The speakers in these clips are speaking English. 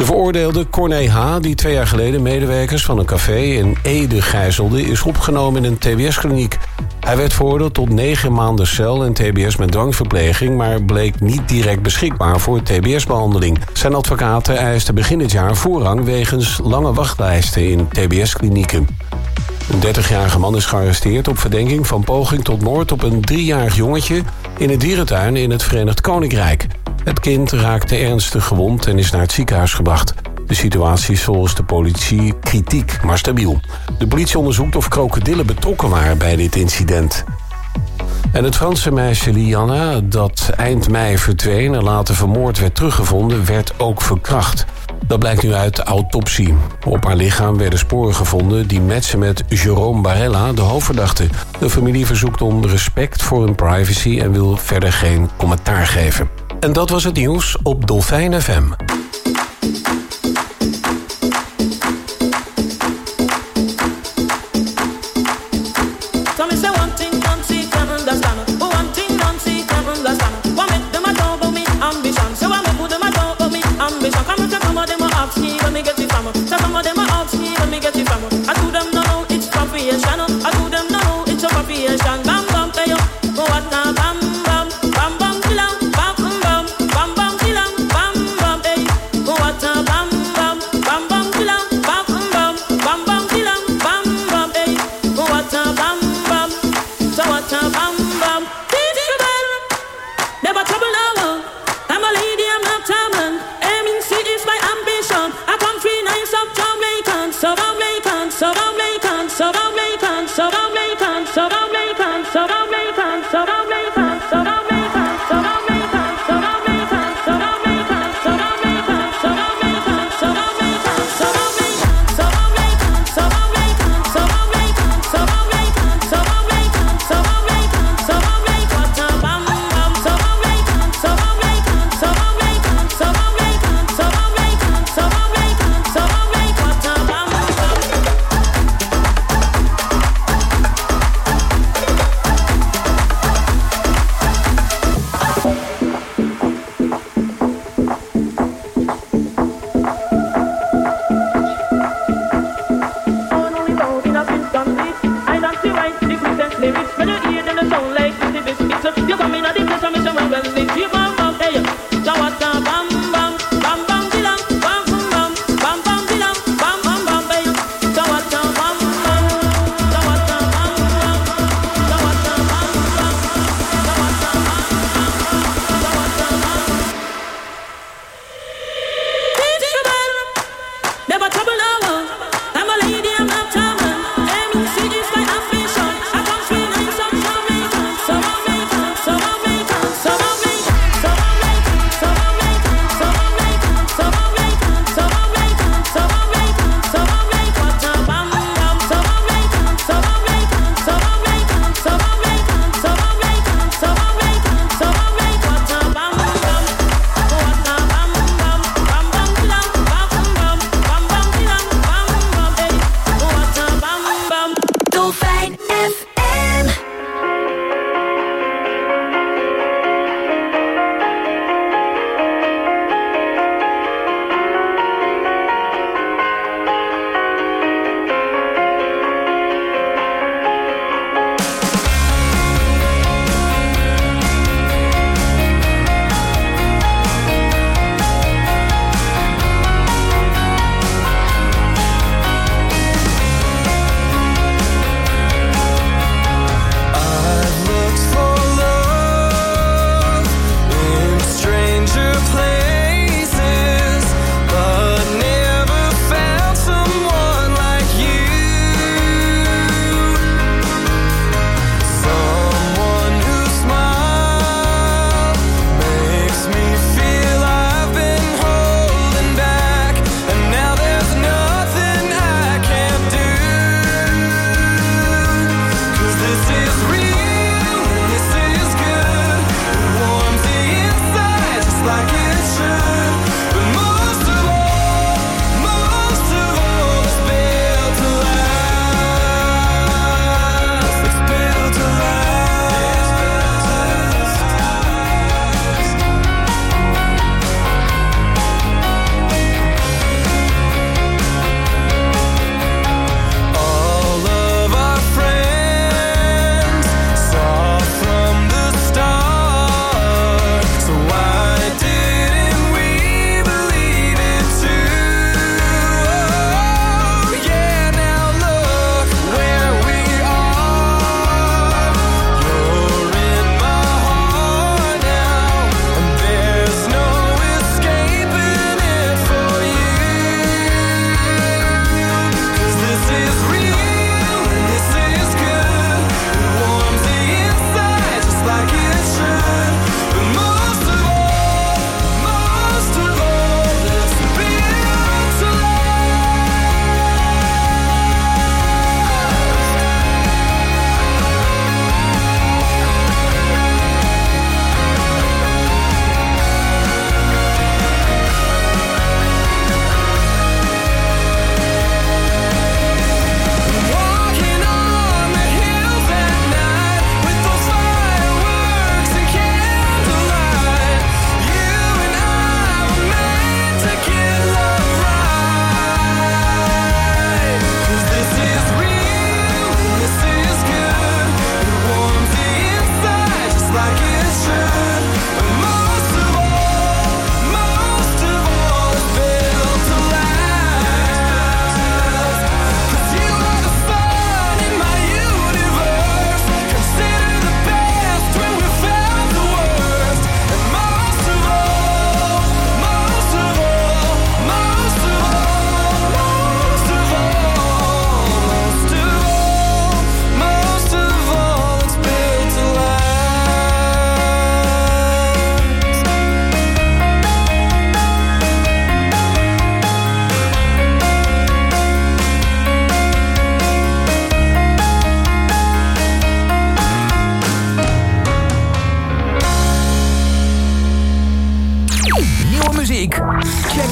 De veroordeelde Corné H., die 2 jaar geleden medewerkers van een café in Ede gijzelde, is opgenomen in een tbs-kliniek. Hij werd veroordeeld tot 9 maanden cel en tbs met dwangverpleging, maar bleek niet direct beschikbaar voor tbs-behandeling. Zijn advocaten eisten begin dit jaar voorrang wegens lange wachtlijsten in tbs-klinieken. Een 30-jarige man is gearresteerd op verdenking van poging tot moord op een 3-jarig jongetje in een dierentuin in het Verenigd Koninkrijk. Het kind raakte ernstig gewond en is naar het ziekenhuis gebracht. De situatie is volgens de politie kritiek, maar stabiel. De politie onderzoekt of krokodillen betrokken waren bij dit incident. En het Franse meisje Liana, dat eind mei verdween en later vermoord werd teruggevonden, werd ook verkracht. Dat blijkt nu uit de autopsie. Op haar lichaam werden sporen gevonden die matchen met Jérôme Barella, de hoofdverdachte. De familie verzoekt om respect voor hun privacy en wil verder geen commentaar geven. En dat was het nieuws op Dolfijn FM.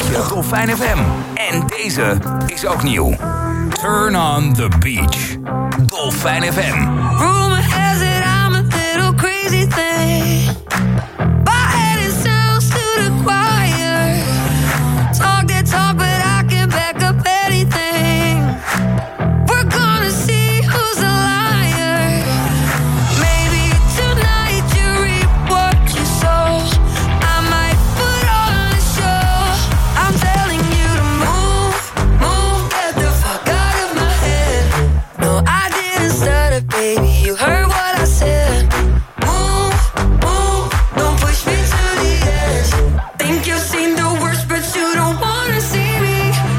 je Dolfijn FM. En deze is ook nieuw. Turn on the Beach. Dolfijn FM. Rumor has it I'm a little crazy thing. My head is sounds to the choir. Talk that talk, but I can back up anything. We're gonna see who's a liar. Maybe tonight you reap what you sow. I might put on a show. I'm telling you to move, get the fuck out of my head. No, I didn't stutter, baby, you heard what I said. Move, don't push me to the edge. Think you've seen the worst, but you don't wanna see me.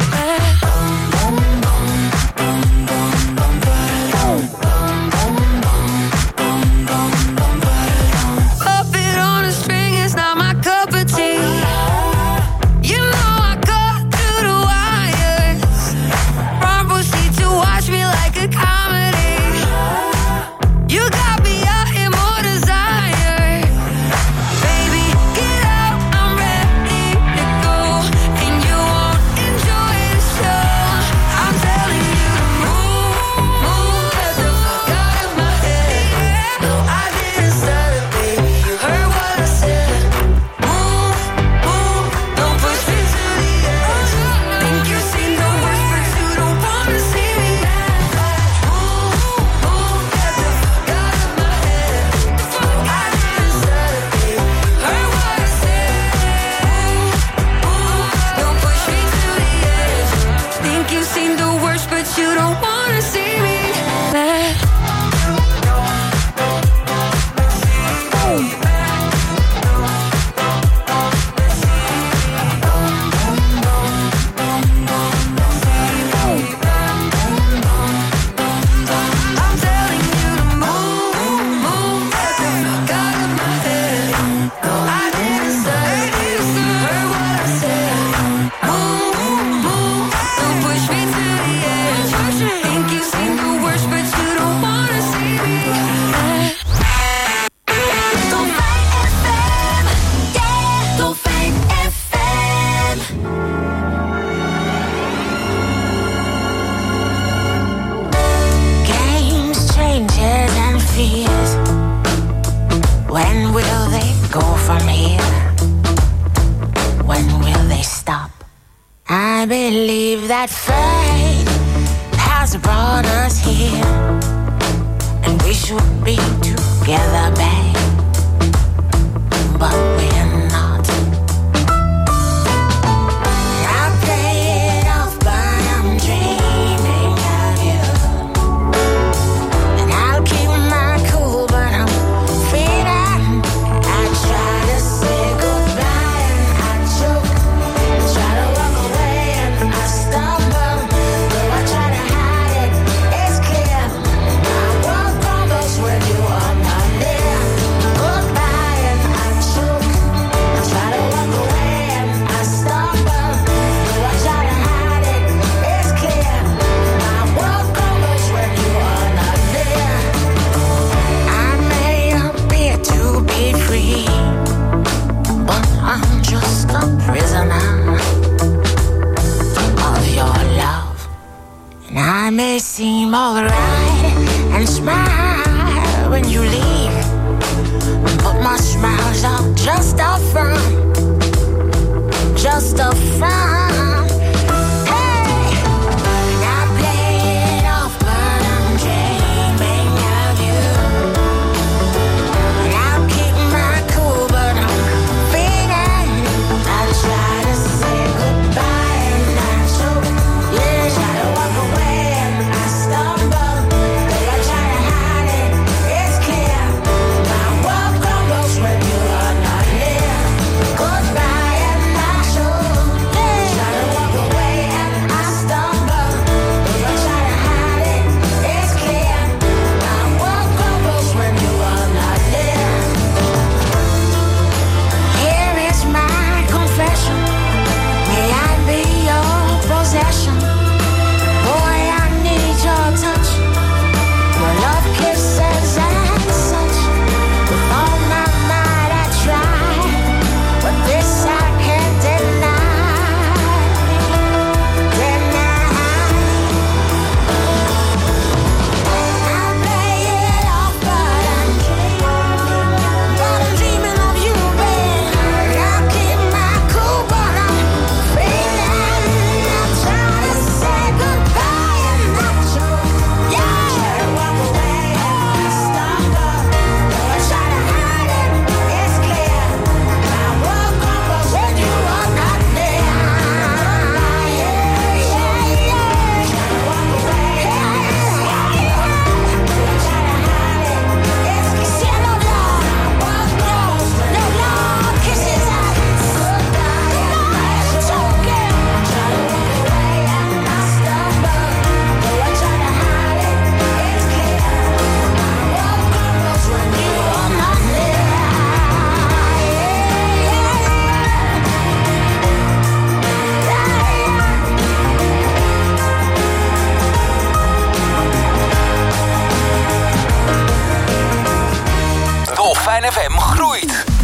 Puppet on a string is not my cup of tea. You know I cut through the wires. Front row seat to watch me like a comedy. You got me out here more desire. Baby, get out, I'm ready to go. And you won't enjoy the show. I'm telling you to move, get the fuck out of my head. No, I didn't stutter, baby, you heard what I said. Move, don't push me to the edge. Think you've seen the worst, but you don't wanna see me. Move, get the fuck out of my head. I didn't stutter, baby, you heard what I said. Don't push me to the edge. Think you've seen the worst, but you don't wanna see me. I'm telling you to move, get the fuck out of my head. No, I didn't stutter, you heard what I said. Move, don't push me to the edge. Think you've seen the worst, but you don't wanna see me. Dolfijn FM, yeah, Dolfijn FM. Games, changes, and fears. When will they go from here? When will they stop? I believe that fate has brought us here, and we should be together, babe. But we're not. I play it off, but I'm dreaming of you. And I'll keep my cool, but I'm feeling. I try to say goodbye and I choke. I try to walk away and I stumble. Though I try to hide it, it's clear. My world crumbles when you are not near. Goodbye and I choke. I try to walk away and I stumble. Though I try to hide it, it's clear. My world crumbles when you are not near. I may appear to be free, but I'm just a prisoner of your love. And I may seem alright and smile when you leave, but my smiles are just a front, just a front. Hey, and I play it off, but I'm dreaming of you. And I'll keep my cool, but I'm feeling. I try to say goodbye and I choke. Yeah, try to walk away and I stumble. But I try to hide it, it's clear. My world crumbles when you are not near. Goodbye and I choke. Yeah.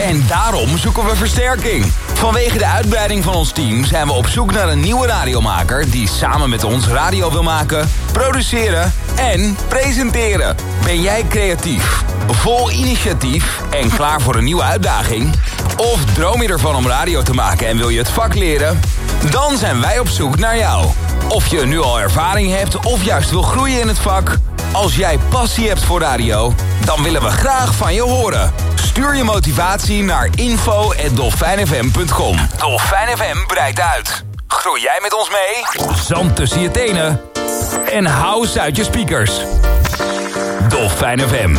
En daarom zoeken we versterking. Vanwege de uitbreiding van ons team zijn we op zoek naar een nieuwe radiomaker die samen met ons radio wil maken, produceren en presenteren. Ben jij creatief, vol initiatief en klaar voor een nieuwe uitdaging? Of droom je ervan om radio te maken en wil je het vak leren? Dan zijn wij op zoek naar jou. Of je nu al ervaring hebt of juist wil groeien in het vak. Als jij passie hebt voor radio, dan willen we graag van je horen. Stuur je motivatie naar info@dolfijnfm.com. Dolfijn FM breidt uit. Groei jij met ons mee? Zand tussen je tenen en house uit je speakers. Dolfijn FM.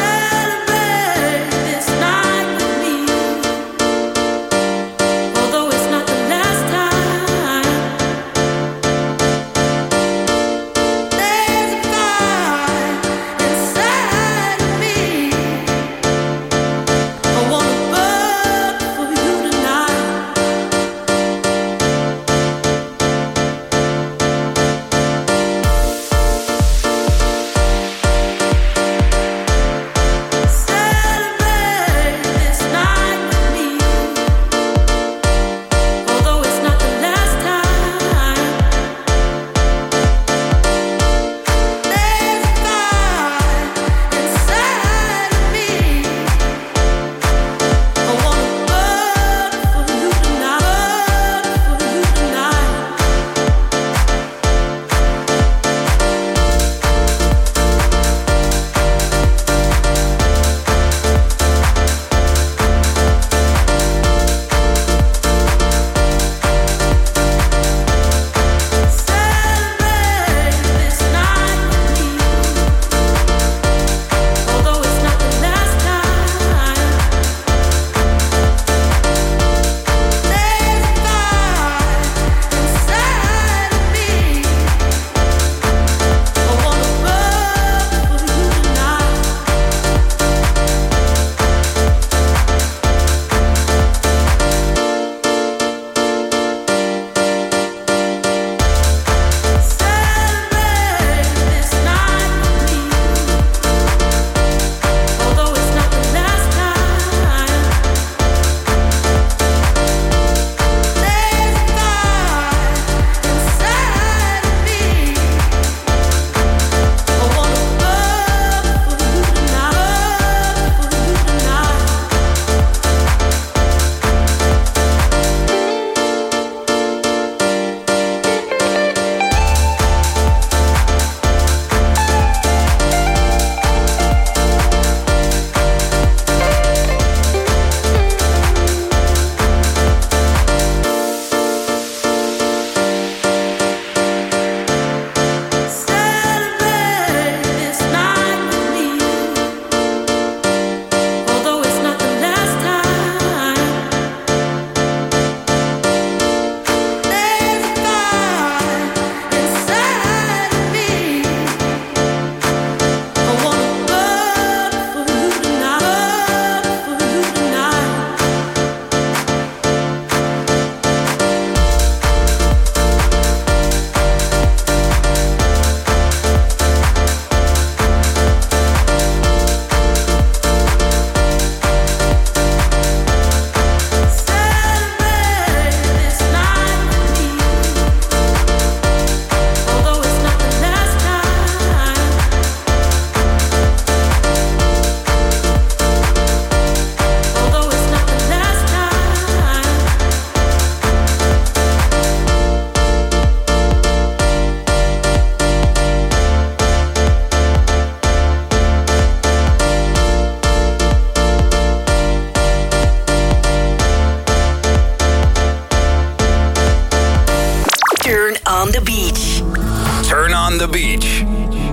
on the Beach. Turn on the Beach.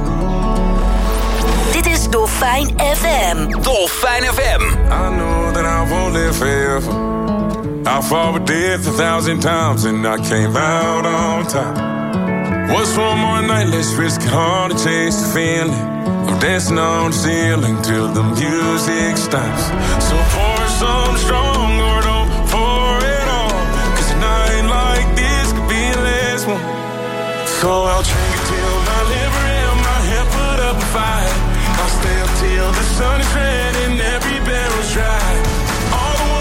Dit is Dolfijn FM. Dolfijn FM. I know that I won't live forever. I fought with death 1,000 times and I came out on top. What's one more night? Let's risk it all to chase the feeling of dancing on the ceiling till the music stops. So pour some strong or don't pour it all, 'cause a night like this could be the last one. So I'll drink it till my liver and my head put up a fight. I'll stay up till the sun is red and every barrel's dry. All the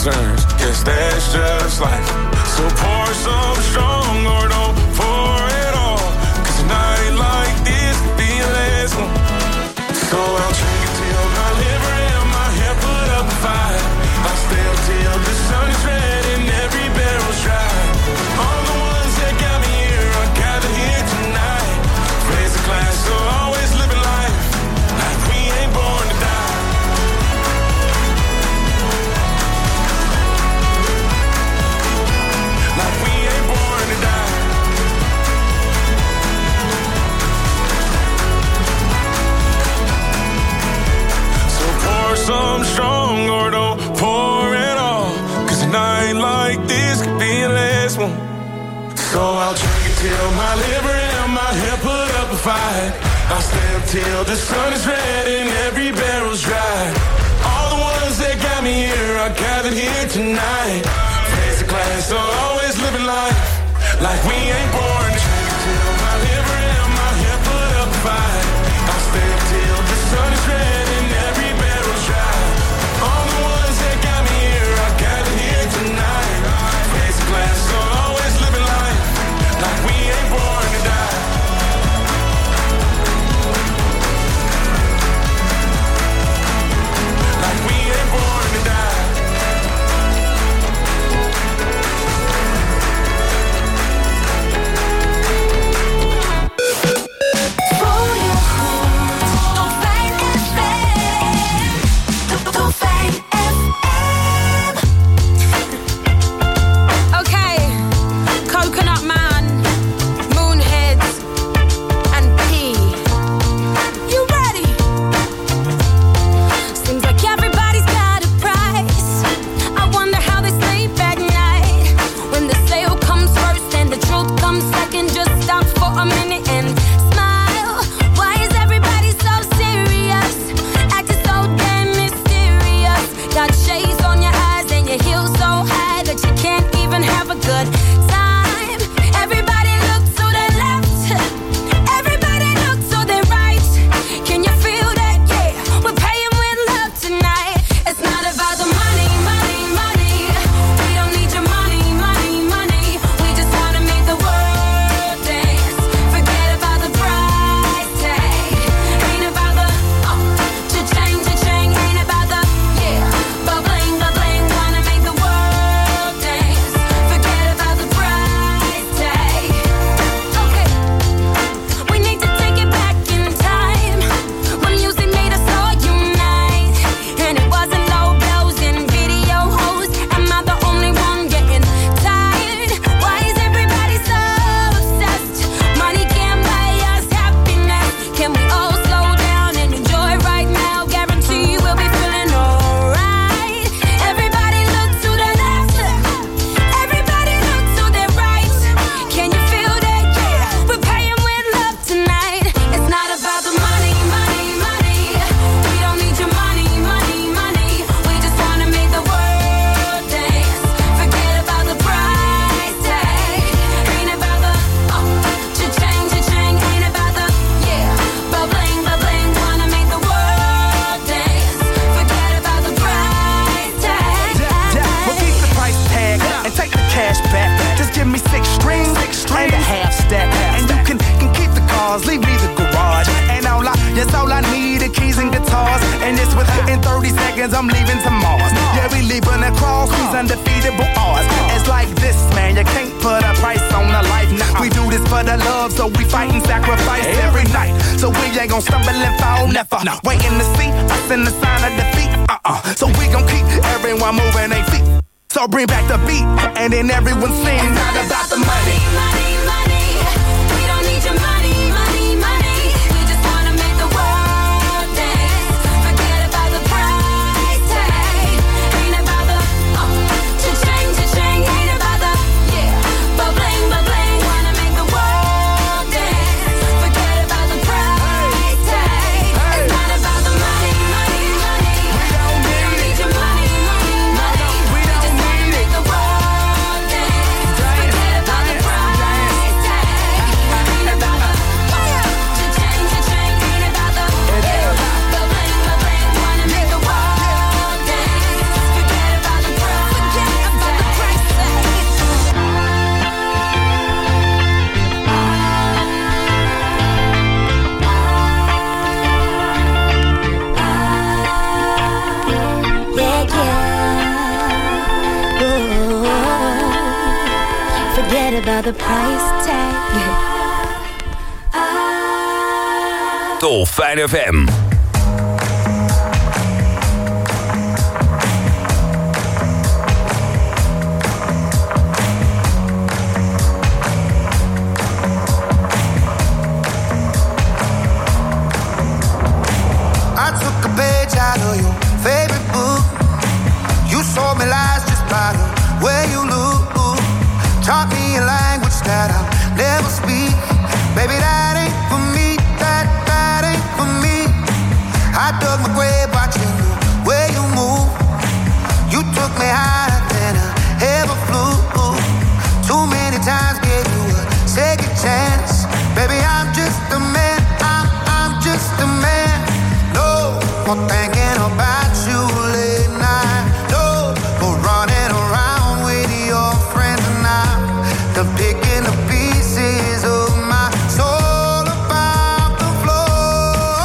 turns. Guess that's just life. So pour some strong or don't pour it all. 'Cause a night like this could be the last one. So I'll drink it till my liver and my hair put up a fight. I'll stay up till the sun is red and every barrel's dry. All the ones that got me here are gathered here tonight. Raise a glass, so always living life like we ain't born to die. Like we ain't born to die. So pour some strong or don't pour it all. 'Cause a night like this could be the last one. So I'll drink it till my liver and my hair put up a fight. I'll stay up till the sun is red and every barrel's dry. All the ones that got me here are gathered here tonight. Raise a glass, so always living life like we ain't born. Drink it till my liver and my hair put up a fight. I'll stay up till the sun is red and every barrel's dry. All the ones that got me here are gathered here tonight. Raise a glass, so always living life like we ain't born to die. Like we ain't born to die. Okay, Coconut Man, Moonheads, and P. You ready? Seems like everybody's got a price. I wonder how they sleep at night. When the sale comes first and the truth comes second, just stop for a minute and smile. Why is everybody so serious? Acting so damn mysterious. Got shades on your eyes and your heels so high that you can't even have a good time. Everybody look to the left. Everybody look to the right. Can you feel that? Yeah, we're paying with love tonight. It's not about the money, money, money. We don't need your money, money, money. We just wanna make the world dance. Forget about the price tag. Ain't about the cha-ching, cha-ching. Ain't about the bubbling, bubbling. Wanna make the world dance. Forget about the price tag. Okay, we need to take it back in time when music made us all unite, and it wasn't low blows and video hoes. Am I the only one getting tired? Why is everybody so obsessed? Money can't buy us happiness. Can we all slow down and enjoy right now? Guarantee we'll be feeling alright. Everybody look to the left. Everybody look to the right. Can you feel that? Yeah, we're paying with love tonight. It's not about the money, money, money. We don't need your money, money, money. We just wanna make the world dance. Forget about the price tag. Ain't about the cha-ching, cha-ching. Ain't about the bubbling, bubbling. Wanna make the world dance. Forget about the price tag. Well, keep the price tag and take the cash back. Just give me 6 strings and a half stack. And you can keep the cars, leave me the garage. And all I need are keys and guitars. And it's within 30 seconds, I'm leaving to Mars. Yeah, we leaving across these undefeatable odds. It's like this, man, you can't put a price on a life. We do this for the love, so we fight and sacrifice every night. So we ain't gon' stumble and fall, never. Waiting to see us in the sign of defeat. So we gon' keep everyone moving their feet. So bring back the beat, and then everyone sing. Not about the money. Money, money. We don't need your money, money, money. We just wanna make the world dance. Forget about the price tag. Ain't about the cha-ching, cha-ching. Ain't about the bubbling, bubbling. Wanna make the world dance. Forget about the price tag. It's not about the money, money, money. We don't need your money, money, money. We just wanna make the world dance. Forget about the price forget about the price tag. Dolfijn FM. I took a page out of your favorite book. You sold me lies just by the way you look. Taught me a language that I'll never speak. Baby, that ain't for me. That ain't for me. I dug my grave watching the way you move. You took me higher than I ever flew. Too many times gave you a second chance. Baby, I'm just a man. I'm just a man. No more thinking about you late night. No more running around with your friends now. Done picking the pieces of my soul about the floor.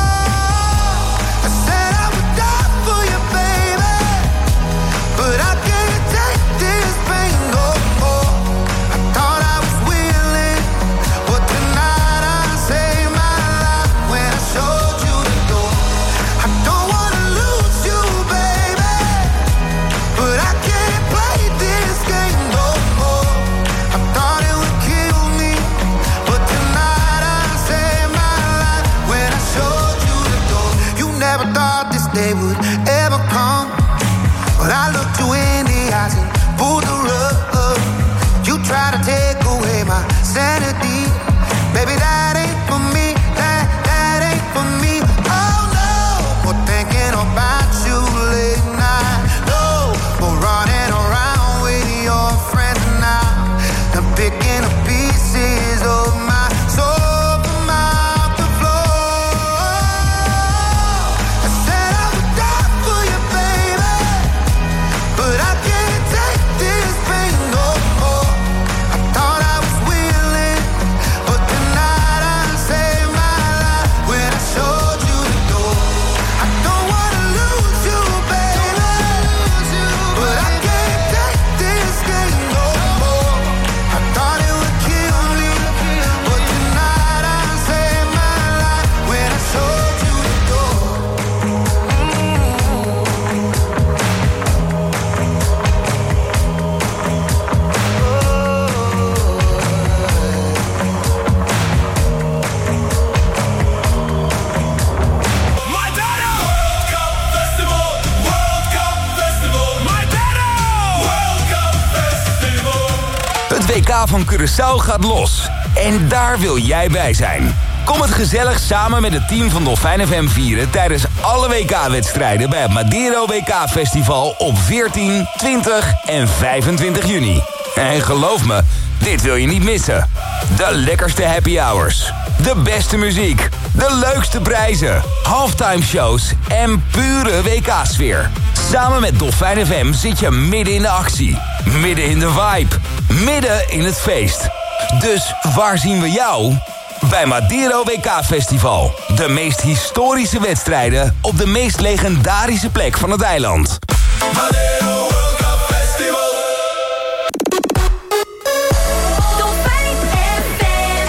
I said I would die for you, baby, but I can't take this pain no more. I thought I was willing, but tonight I saved my life when I showed you the door. I don't wanna lose you, baby, but I can't play this game no more. I thought it would kill me, but tonight I saved my life when I showed you the door. You never thought this day would ever come, but I looked you in the eyes and pulled the rug. You try to take away my sanity, baby, that ain't for me. That ain't for me. Oh no, more thinking about you late night. No more running around with your friends now. I'm picking the pieces of my soul from out the floor. I said I would die for you, baby, but I can't take this pain no more. I thought I was willing, but tonight I saved my life when I showed you the door. I don't wanna lose you, baby, but I can't take this game no more. I thought it would kill me, but tonight I saved my life when I showed you the door. Het WK van Curaçao gaat los. En daar wil jij bij zijn. Kom het gezellig samen met het team van Dolfijn FM vieren tijdens alle WK-wedstrijden bij het Madeiro WK Festival op 14, 20 en 25 juni. En geloof me, dit wil je niet missen. De lekkerste happy hours, de beste muziek, de leukste prijzen, halftime shows en pure WK-sfeer. Samen met Dolfijn FM zit je midden in de actie, midden in de vibe, midden in het feest. Dus waar zien we jou? Bij Madeiro WK Festival. De meest historische wedstrijden op de meest legendarische plek van het eiland. Madeiro World Cup Festival. Dolfijn FM.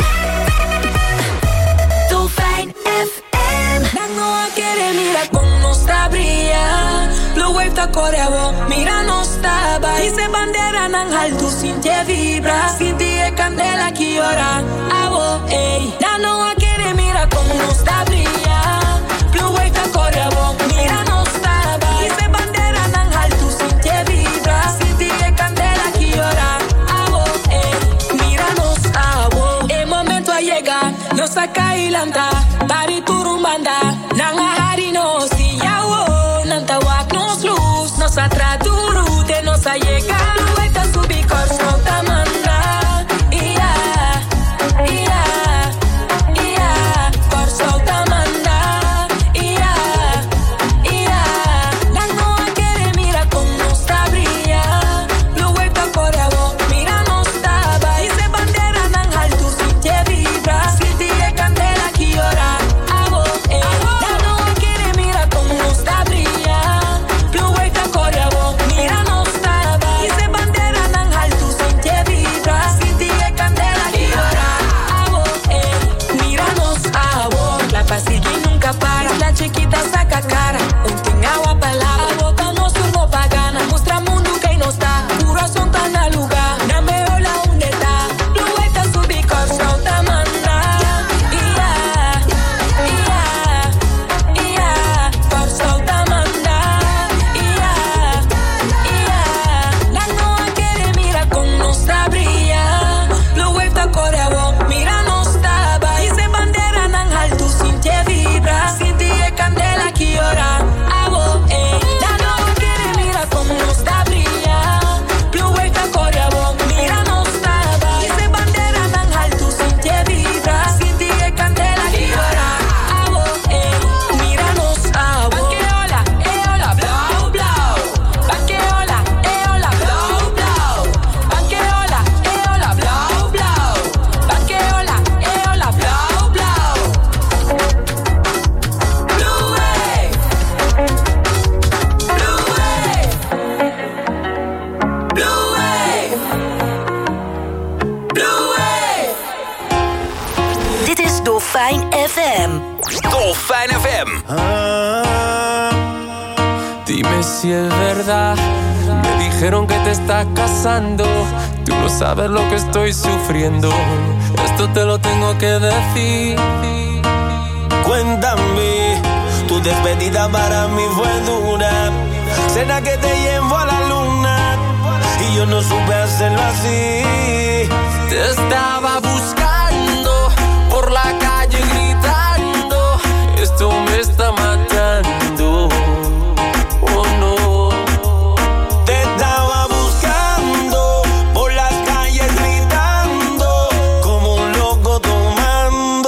Dolfijn FM. No quiere mira como está brilla. Blue wave ta coreabo, mira no estaba. Dice bandera nangal tu sinti vibra. Sinti e candela que ora. Abo, ey. No quiere mira como está brilla. Blue wave ta coreabo, mira no estaba. Dice bandera nangal tu sinti vibra. Sinti e candela que ora. Abo, ey. Mira no estaba. El momento a llegar, no saca y lanta. Bari turumbanda, nanga hari no si yawo. Nanta wak nos luz, nos atraduru, te nos a llegar. Lueta subi corso tamanda. Ia, ia, ia, corso tamanda. Ia, ia, no quiere mira como está brilla. Lueta coreabo, mira no estaba. Dice bandera nangal tu sinti vibra. Sinti e candela que ora. Abo, no quiere mira como está brilla. Blue wave ta coreabo, si es verdad. Me dijeron que te estás casando. Tú no sabes lo que estoy sufriendo. Esto te lo tengo que decir. Cuéntame, tu despedida para mí fue dura. Cena que te llevo a la luna y yo no supe hacerlo así. Te estaba buscando por la calle gritando. Esto me está matando. Oh no. Te estaba buscando por las calles gritando como un loco tomando.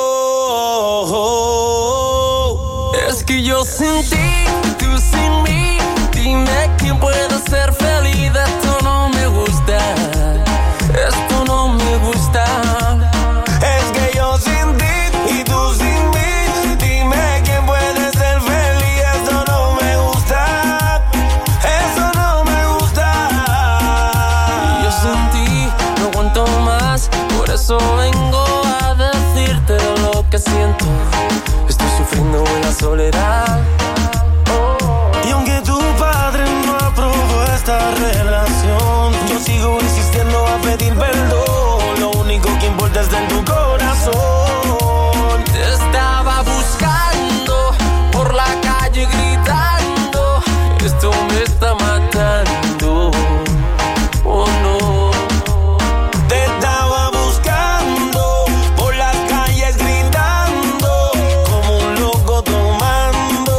Es que yo sin ti, tú sin mí. Dime quién puede ser feliz. Esto no me gusta. Esto no me gusta. Es que yo sin ti y tú sin mí. Dime quién puede ser feliz. Esto no me gusta. Eso no me gusta. Yo sin ti no aguanto más. Por eso vengo a decirte lo que siento. Estoy sufriendo en la soledad. Y aunque tu padre no aprobó esta relación, yo sigo insistiendo a pedir perdón. Lo único que importa está en tu corazón. Te estaba buscando por la calle gritando. Esto me está matando. Oh no. Te estaba buscando por las calles gritando como un loco tomando.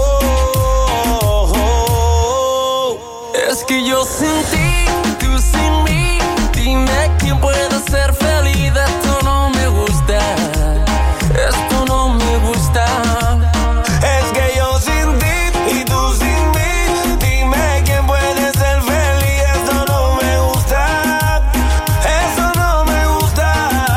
Es que yo sin ti, tú sin mí. Dime quién puede ser feliz. Esto no me gusta. Esto no me gusta. Es que yo sin ti y tú sin mí. Dime quién puede ser feliz. Esto no me gusta. Eso no me gusta.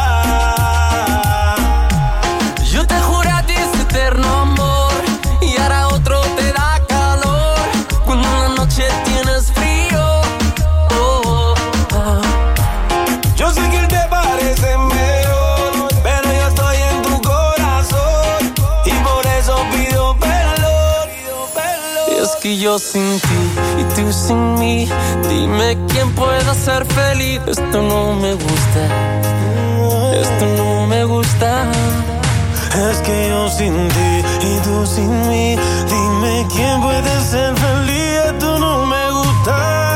Yo te juré a ti ese eterno amor y ahora otro te da calor cuando en la noche tienes frío. Oh, oh. Yo sé que él te parece mejor, pero yo estoy en tu corazón y por eso pido perdón. Es que yo sin ti y tú sin mí. Dime quién pueda ser feliz. Esto no me gusta. Esto no me gusta. Es que yo sin ti y tú sin mí. Dime quién puede ser feliz. Esto no me gusta.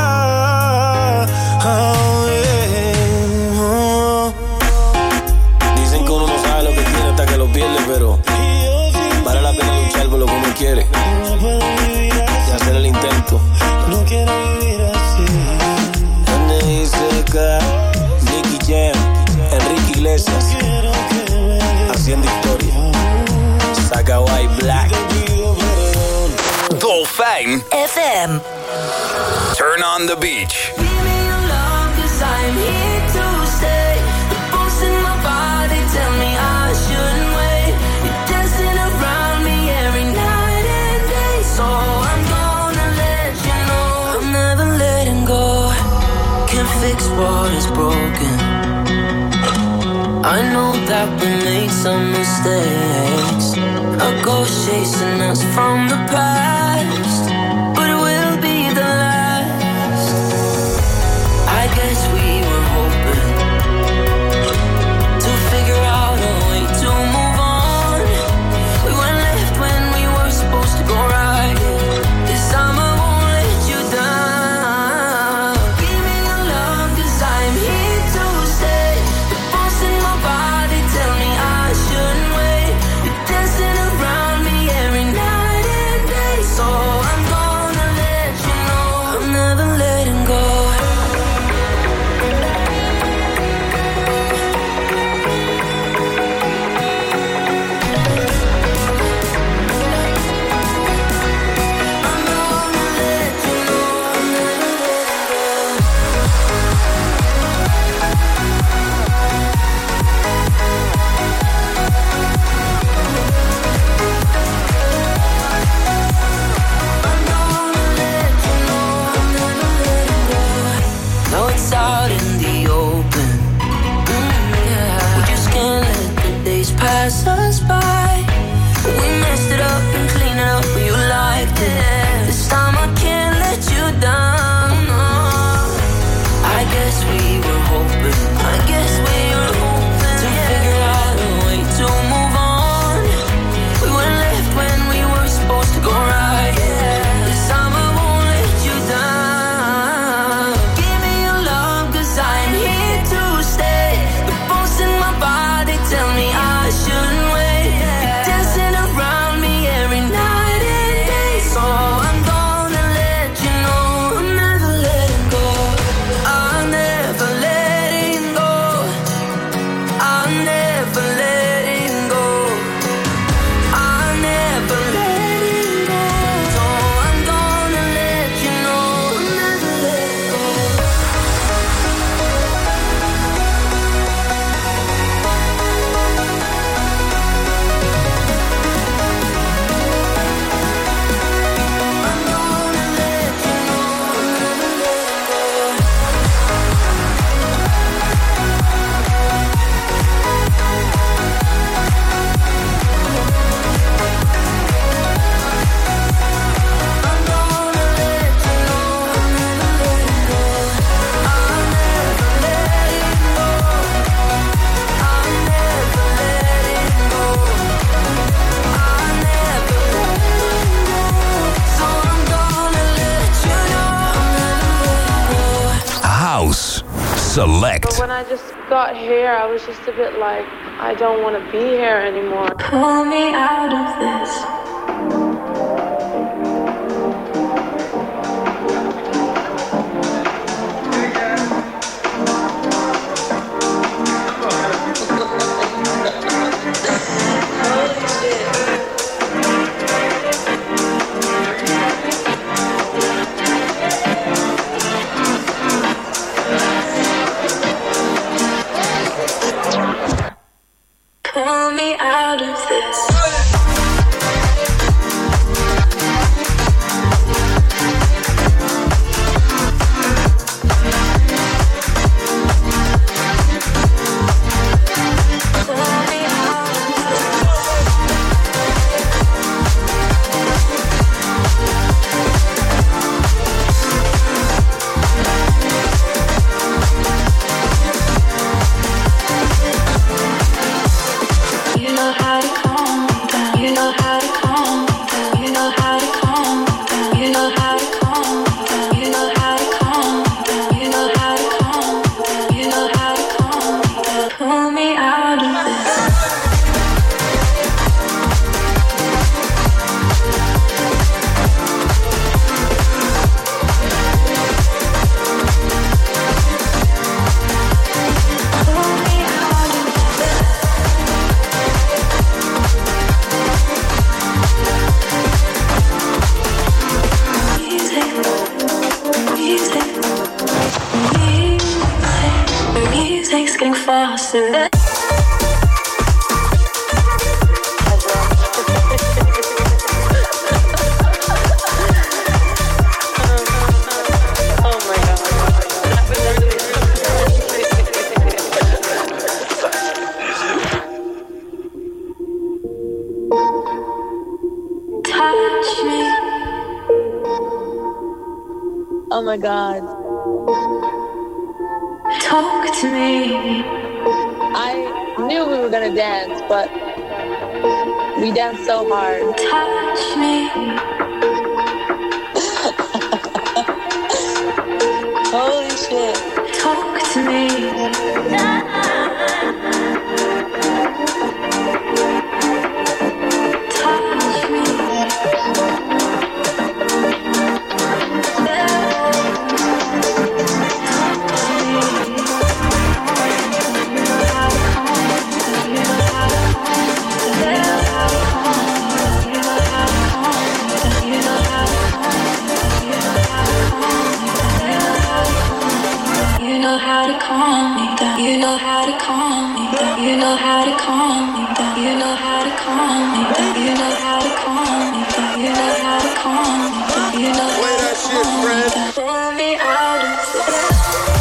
Oh, yeah. Oh. Dicen que uno no sabe lo que tiene hasta que lo pierde, pero vale la pena luchar por lo que uno quiere y hacer el intento. No quiero vivir así. N.I.C.K. Nicky Jam, Enrique Iglesias, haciendo historia. Saca White Black. Dolfijn FM. Turn on the beach. Give me your love, 'cause I'm here to stay. The pulse in my body tell me I shouldn't wait. You're dancing around me every night and day. So I'm gonna let you know I'm never letting go. Can't fix what is broken. I know that we made some mistakes. A ghost chasing us from the past, but it will be the last. I guess we were hoping to figure out a way to move on. We were left when we were supposed to go right. This time I won't let you down. Give me your love, 'cause I'm here to stay. The pulse in my body tell me I shouldn't wait. You're dancing around me every night and day. So House Select. But when I just got here, I was just a bit like, I don't want to be here anymore. Pull me out of this. Pull me out of this. Oh my God. Talk to me. I knew we were gonna dance, but we danced so hard. Touch me. Holy shit. Talk to me. Touch me. You know how to calm me down. You know how to calm me down. You know how to calm me down. You know how to calm me down. You know how to calm me down. You know how to calm me down. You know how to calm me down. Pull me out of this.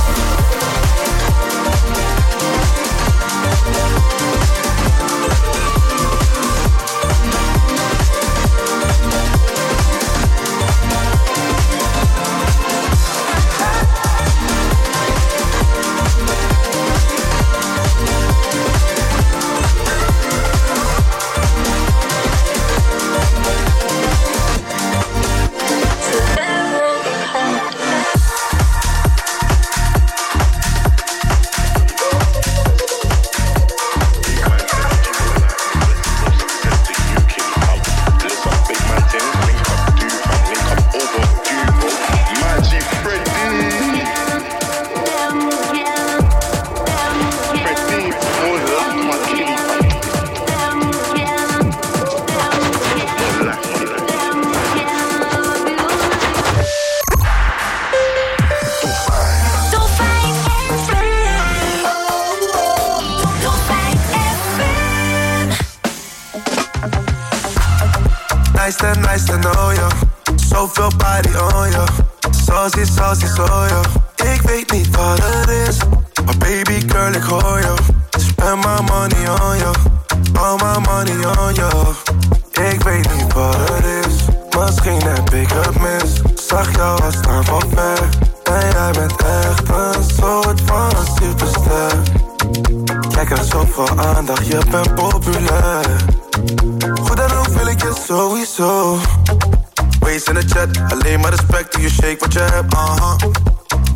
Nice to know you. Zoveel body on je. Saucy, zo je. Ik weet niet wat het is, maar baby girl, ik hoor je. Spend my money on you. All my money on you. Ik weet niet wat het is, misschien heb ik het mis. Zag jou al staan van ver. En jij bent echt een soort van superster. Jij krijgt zoveel aandacht, je bent populair. Goed en ook wil ik je sowieso. Waist in de chat, alleen maar respect toen je shake wat je hebt,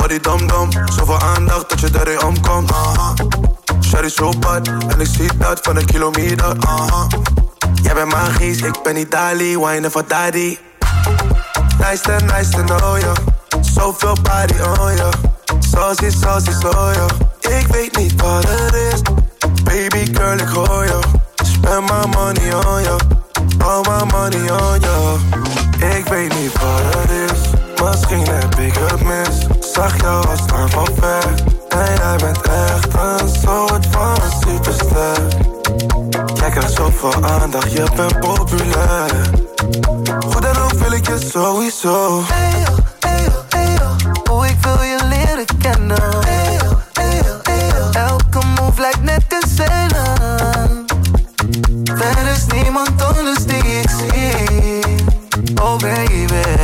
body dom-dom. Zoveel aandacht dat je erin omkomt. Shawty zo bad, en ik zie dat van een kilometer. Jij bent magisch, ik ben niet Dali. Wine voor daddy. Nice to know ya. Zoveel body on ya. Saucy, so ya. Ik weet niet wat het is. Baby girl, ik hoor ya. Spend my money on ya. All my money on ya. Ik weet niet wat het is. Misschien heb ik het mis. Zag jou al staan van ver. En jij bent echt een soort van superster. Jij krijgt zoveel aandacht, je bent populair. Hoe dan ook wil ik je sowieso. Eyo, oh ik wil je leren kennen. Eyo, elke move lijkt net een scène. Er is niemand anders die ik zie. Oh baby.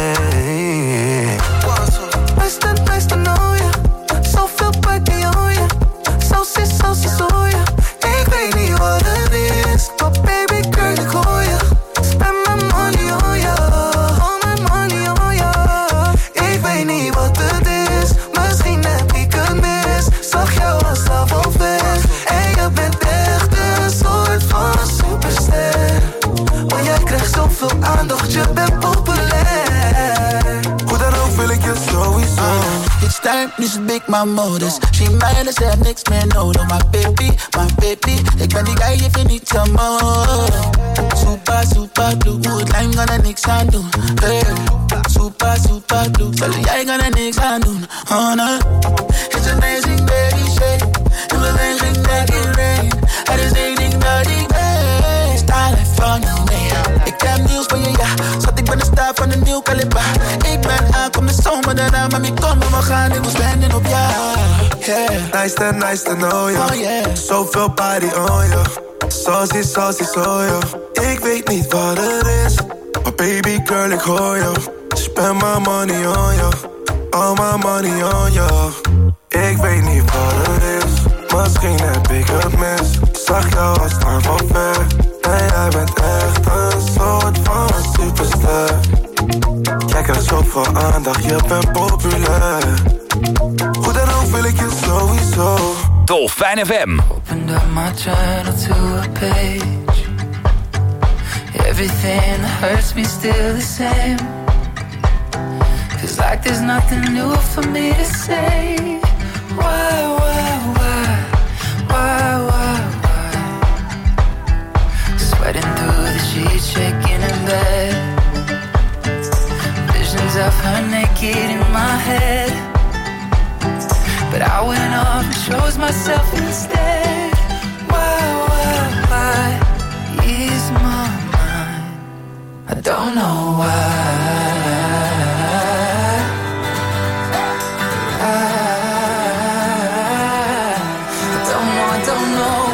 Nice to know ya. Zoveel party on ya. Saucy, so ya. Ik weet niet wat het is, but baby girl, ik hoor ya. Spend my money on ya. All my money on ya. Ik weet niet wat het is, misschien heb ik het mis. Zag jou al staan van ver. En je bent echt een soort van superster. Want jij krijgt zoveel aandacht, je bent populair. Hoe dan ook wil ik je sowieso. It's time, nu is het big my modus. She mine, ze heeft niks meer nodig. My baby, ik ben die guy, je vindt niet te mooi. Super blue, hoe het lijm kan er niks aan doen. Hey. Super blue, zelfs jij kan er niks aan doen. Oh no, it's amazing baby shake. En we zijn geen nek in rain. Er is één ding dat ik weet. Style van jou mee. Ik heb nieuws van je, ja. Schat, ik ben de star van een nieuw kaliber. Ik ben aankom de zomer daarna, mami kom maar we gaan. Ik wil spenden op jou. Yeah. Nice to know ya. Oh yeah. Zoveel body on ya. Saucy, so ya. Ik weet niet wat het is, maar baby girl, ik hoor ya. Spend my money on ya. All my money on ya. Ik weet niet wat het is, misschien heb ik het mis. Zag jou al staan van ver. En jij bent echt een soort van superster. Jij krijgt zoveel aandacht, je bent populair. Hoe dan ook wil ik je sowieso. Dolfijn FM. Opened up my journal to a page. Everything that hurts me still the same. Feels like there's nothing new for me to say. Why? Sweating through the sheets, shaking in bed. Visions of her naked in my head. But I went off and chose myself instead. Why ease my mind? I don't know why. I don't know.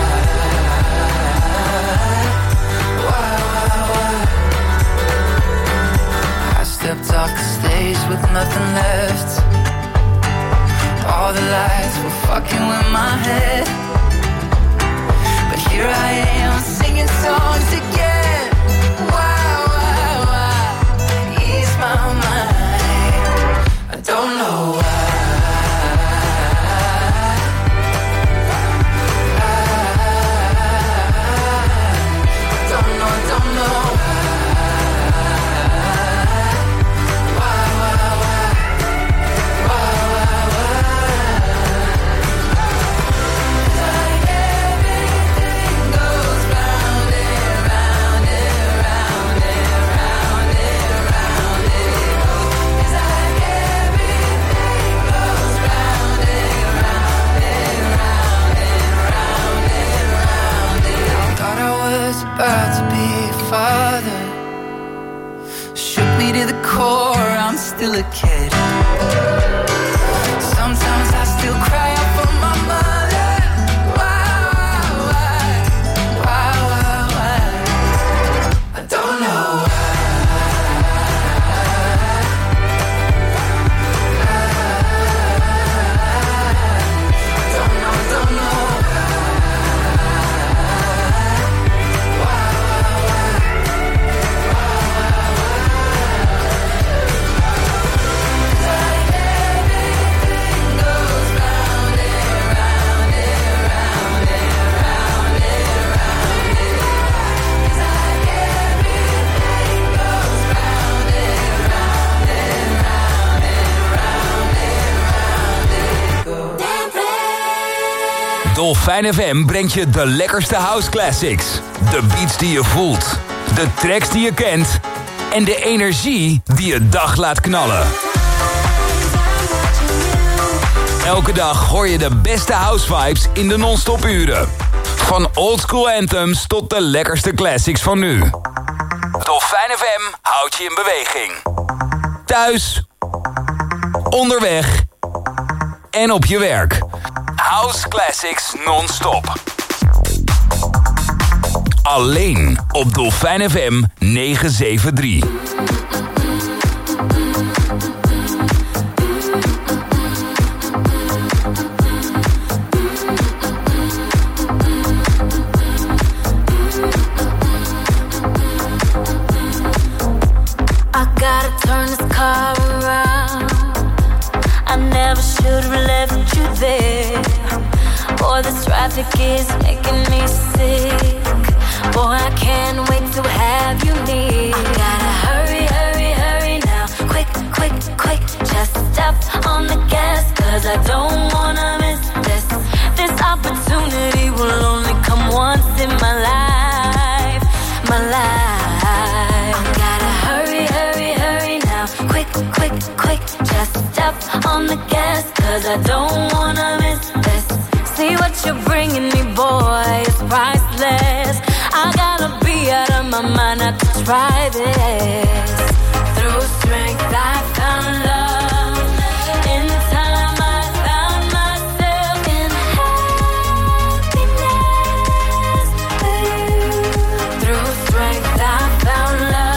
Why? I stepped off the stage with nothing left. All the lights were fucking with my head. But here I am singing songs again. Why? Ease my mind. I don't know why. I don't know. Like everything goes round and round. Dolfijn FM brengt je de lekkerste house classics. De beats die je voelt. De tracks die je kent. En de energie die je dag laat knallen. Elke dag hoor je de beste house vibes in de non-stop uren. Van oldschool anthems tot de lekkerste classics van nu. Dolfijn FM houdt je in beweging. Thuis, onderweg en op je werk. House Classics non-stop. Alleen op Dolfijn FM 973. Turn this car around. I never should have left you there. Boy, this traffic is making me sick. Boy, I can't wait to have you near. I gotta hurry, hurry, hurry now. Quick, quick, quick. Just step on the gas, 'cause I don't wanna miss this. This opportunity will only come once in my life. My life. Quick, quick, quick, just step on the gas, 'cause I don't wanna miss this. See what you're bringing me, boy, it's priceless. I gotta be out of my mind not to try this. Through strength I found love. In time I found myself in happiness with you. Through strength I found love.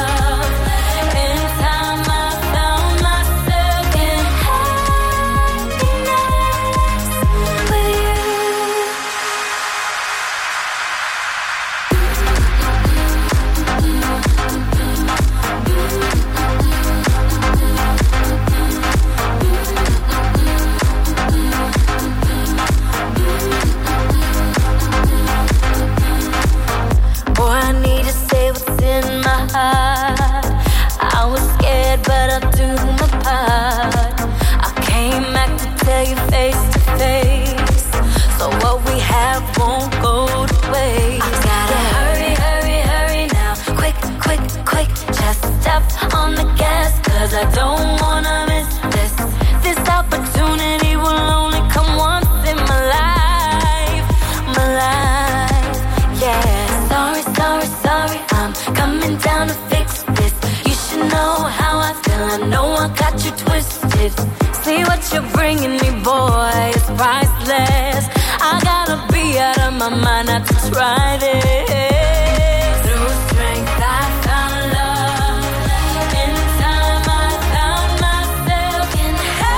I was scared, but I'll do my part. I came back to tell you face to face, so what we have won't go to waste. I gotta hurry, hurry, hurry now. Quick, quick, quick, just step on the gas, 'cause I don't wanna miss this. This opportunity will only come once in my life. My life, yeah. Sorry, sorry, sorry, I'm coming down to fix this. You should know how I feel, I know I got you twisted. See what you're bringing me, boy, it's priceless. I gotta be out of my mind not to try this. Through strength I found love. In time I found myself in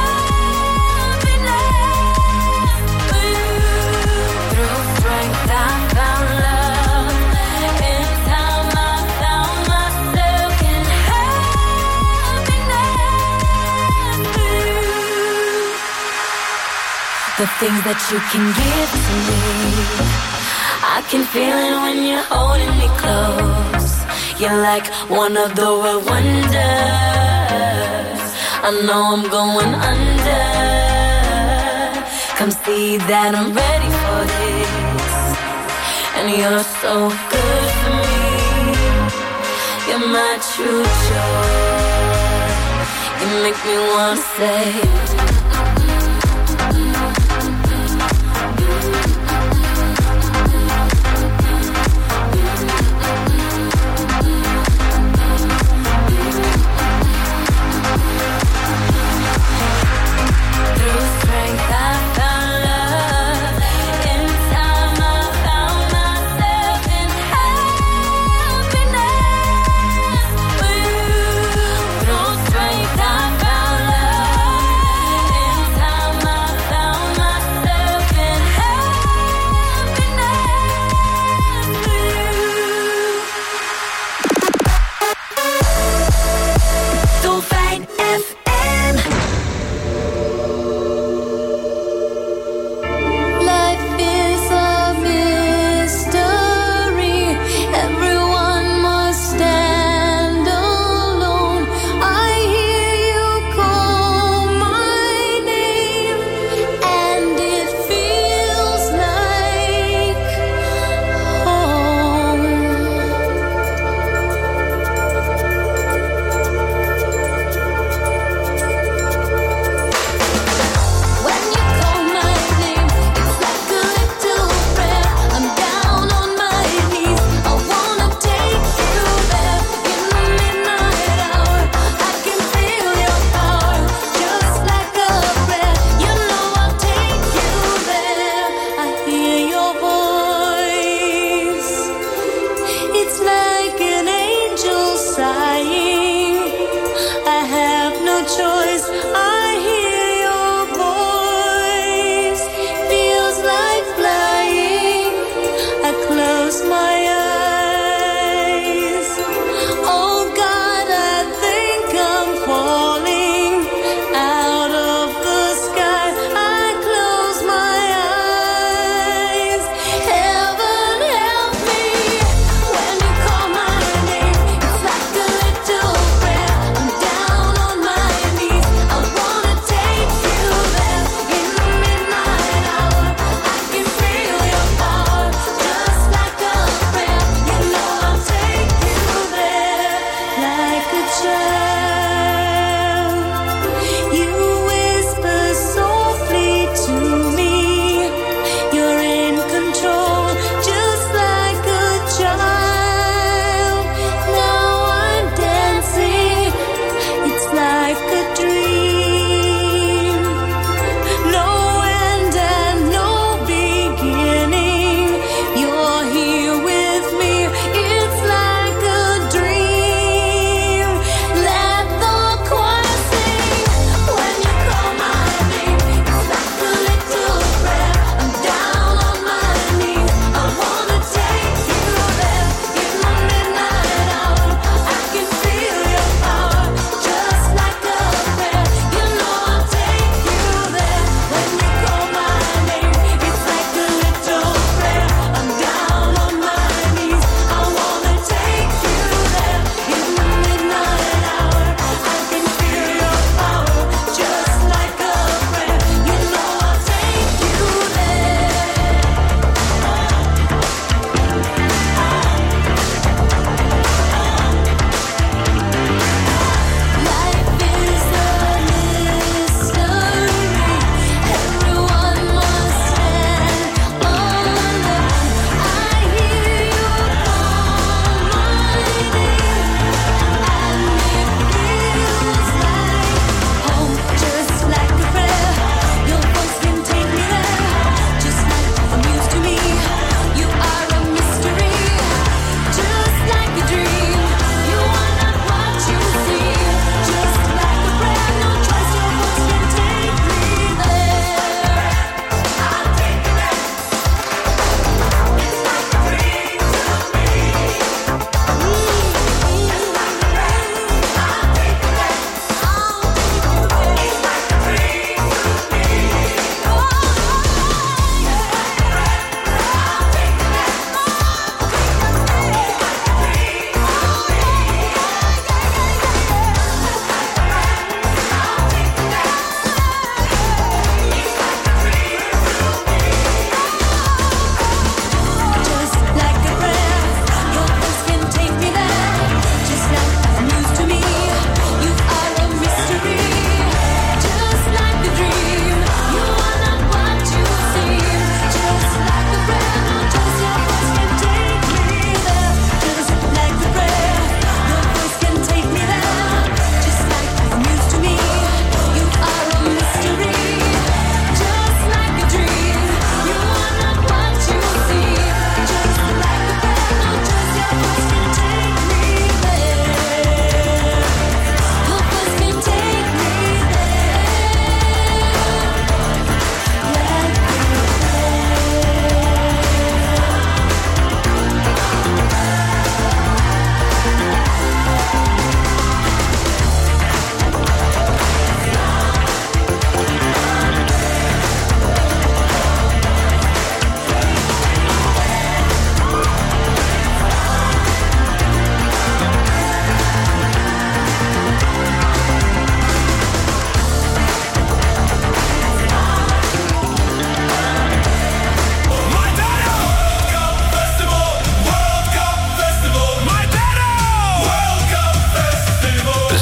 happiness with you. Through strength I found love. In time I found myself in happiness with you. The things that you can give to me, I can feel it when you're holding me close. You're like one of the world wonders. I know I'm going under. Come see that I'm ready for this. And you're so good for me. You're my true joy. You make me wanna say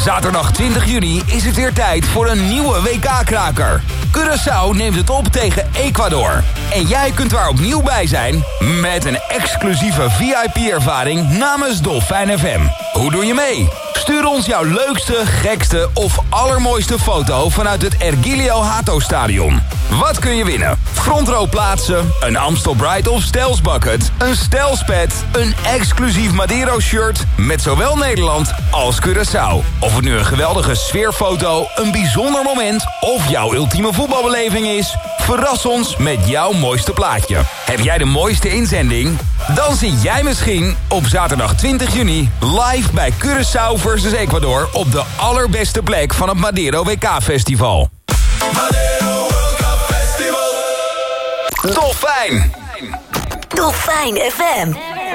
Zaterdag 20 juni is het weer tijd voor een nieuwe WK-kraker. Curaçao neemt het op tegen Ecuador. En jij kunt daar opnieuw bij zijn met een exclusieve VIP-ervaring namens Dolfijn FM. Hoe doe je mee? Stuur ons jouw leukste, gekste of allermooiste foto vanuit het Ergilio Hato Stadion. Wat kun je winnen? Frontrow plaatsen, een Amstel Bright of Stels bucket, een Stels pet, een exclusief Madero shirt met zowel Nederland als Curaçao. Of het nu een geweldige sfeerfoto, een bijzonder moment of jouw ultieme voetbalbeleving is, verras ons met jouw mooiste plaatje. Heb jij de mooiste inzending? Dan zie jij misschien op zaterdag 20 juni live bij Curaçao versus Ecuador op de allerbeste plek van het Madero WK-festival. Madero World Cup Festival. Dolfijn. Dolfijn FM.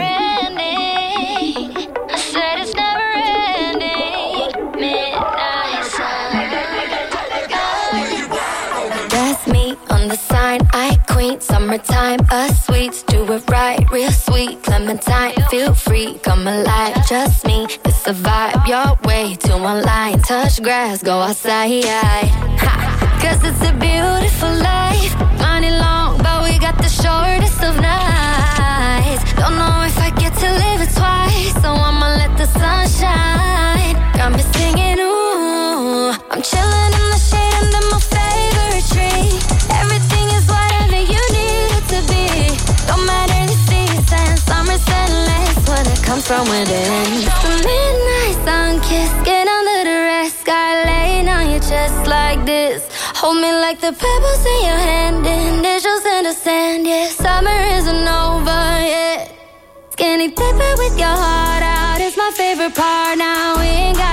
I queen, summertime, a sweets, do it right, real sweet, clementine, feel free, come alive, just me, it's a vibe, your way to online, touch grass, go outside, ha, cause it's a beautiful life, money long, but we got the shortest of nights, don't know if I get to live it twice, so I'ma let the sun shine, got me singing, ooh, I'm chilling in the shade under my favorite tree, everything is whatever you need it to be. Don't matter the season, summer's endless when it comes from within. It's the midnight sun kiss, get under the red sky, laying on your chest like this. Hold me like the pebbles in your hand, initials in the sand, yeah. Summer isn't over yet. Skinny dipping with your heart out is my favorite part. Now we ain't got